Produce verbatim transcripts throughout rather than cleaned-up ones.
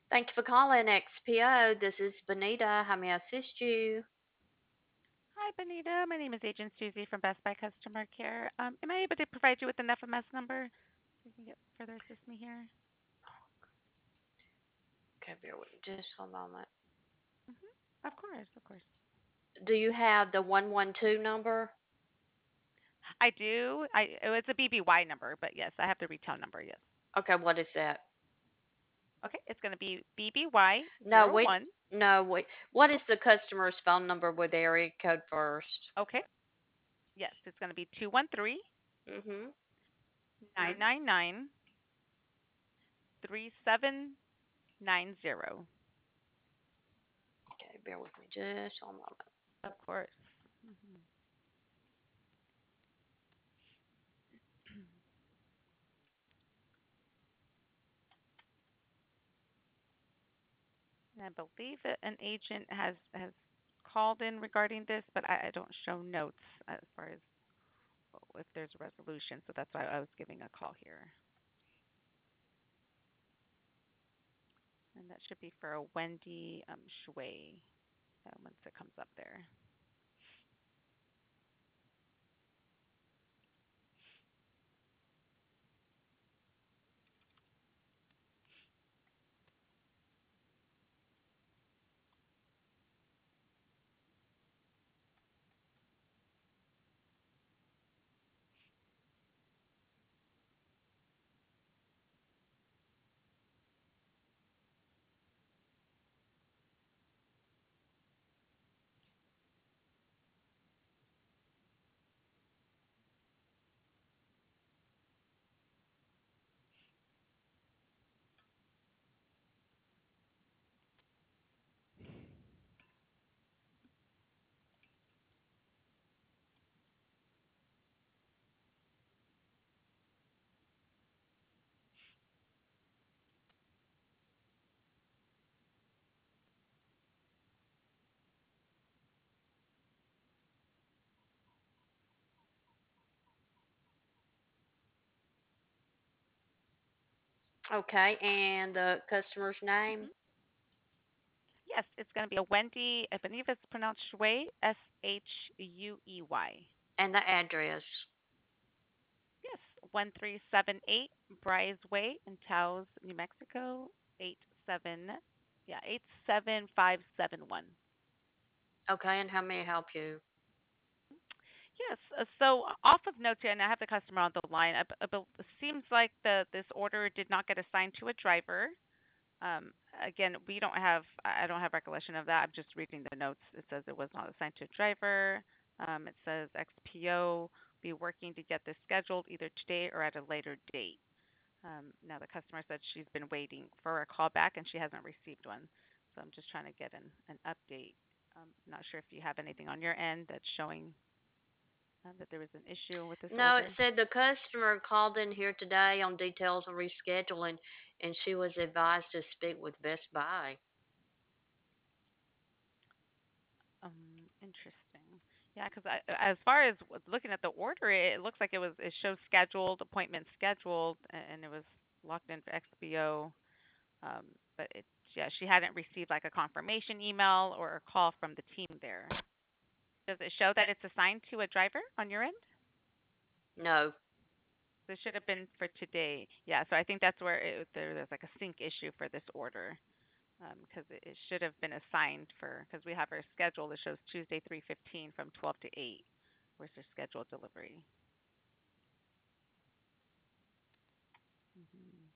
Thank you for calling X P O. This is Benita. How may I assist you? Hi, Benita. My name is Agent Susie from Best Buy Customer Care. Um, am I able to provide you with an F M S number so you can get further assist me here? Okay, bear with me just a moment. Mm-hmm. Of course, of course. Do you have the one one two number? I do. I oh, it's a B B Y number, but yes, I have the retail number. Yes. Okay, what is that? Okay, it's going to be B B Y No, zero wait. one. No, wait. What is the customer's phone number with the area code first? Okay. Yes, it's going to be two one three Mm-hmm. nine nine nine three seven nine zero. Okay, bear with me just a moment. Of course. Mm-hmm. And I believe that an agent has has called in regarding this, but I, I don't show notes as far as if there's a resolution. So that's why I was giving a call here. And that should be for a Wendy um, Shui uh, once it comes up there. Okay, and the customer's name Hmm. Yes, it's going to be a Wendy. I believe it's pronounced Shui, S H U E Y. and the address. Yes, one three seven eight Bryce Way in Taos, New Mexico, eight seven, yeah, eight seven five seven one. Okay, and how may I help you? Yes. uh, So off of notes here, and I have the customer on the line. I b- I bel- It seems like the this order did not get assigned to a driver. Um, again, we don't have. I I don't have recollection of that. I'm just reading the notes. It says it was not assigned to a driver. Um, it says X P O be working to get this scheduled either today or at a later date. Um, now the customer said she's been waiting for a call back and she hasn't received one. So I'm just trying to get an an update. Um, not sure if you have anything on your end that's showing uh, that there was an issue with this No, it order. said the customer called in here today on details of rescheduling, and she was advised to speak with Best Buy. Um, interesting. Yeah, because as far as w- looking at the order, it looks like it was it shows scheduled appointment scheduled, a- and it was locked in for X B O. Um, but it yeah, she hadn't received like a confirmation email or a call from the team there. Does it show that it's assigned to a driver on your end? No, So it should have been for today. Yeah, so I think that's where it, there, there's like a sync issue for this order. Because it, it should have been assigned for, because we have our schedule that shows Tuesday three fifteen from twelve to eight. Where's their scheduled delivery? Hmm.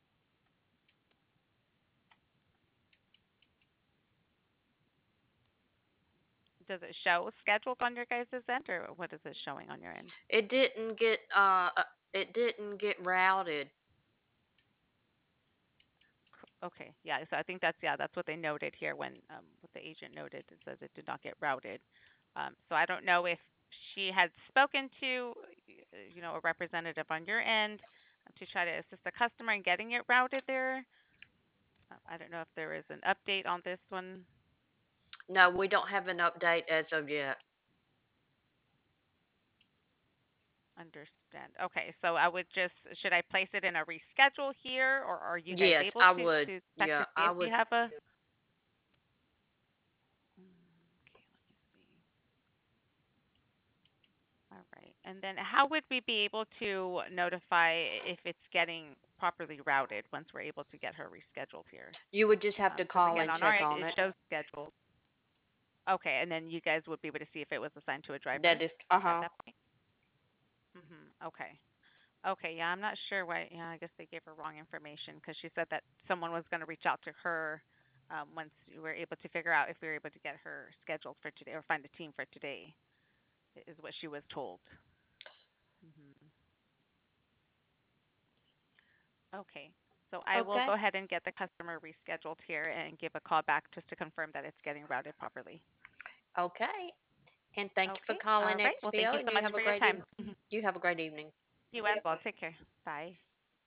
Does it show scheduled on your guys' end, or what is it showing on your end? it didn't get uh uh, it didn't get routed. Okay, yeah, so I think that's yeah, that's what they noted here when um, what the agent noted. It says it did not get routed. Um, so I don't know if she had spoken to, uh, you know, a representative on your end to try to assist the customer in getting it routed there. Uh, I don't know if there is an update on this one. No, we don't have an update as of yet. Understood. understand. Okay, so I would just should I place it in a reschedule here, or are you guys Yes, able I to would. to check to Yeah, see I if we would. have a? Mm, okay, let me see. All right, and then how would we be able to notify if it's getting properly routed once we're able to get her rescheduled here? You would just have to Because call again, and on our check end on it it. shows scheduled. Okay, and then you guys would be able to see if it was assigned to a driver That is, at uh-huh. that point. Mhm. Okay. Okay, yeah, I'm not sure why. Yeah, I guess they gave her wrong information because she said that someone was going to reach out to her um, once we were able to figure out if we were able to get her scheduled for today or find a team for today, i- is what she was told. Hmm. Okay, so I will Okay. go ahead and get the customer rescheduled here and give a call back just to confirm that it's getting routed properly. Okay. And thank you for Okay, all calling right. Well, thank X P O, you and so you much have a for your great time. evening. You have a great evening. You as well. Take care. Bye.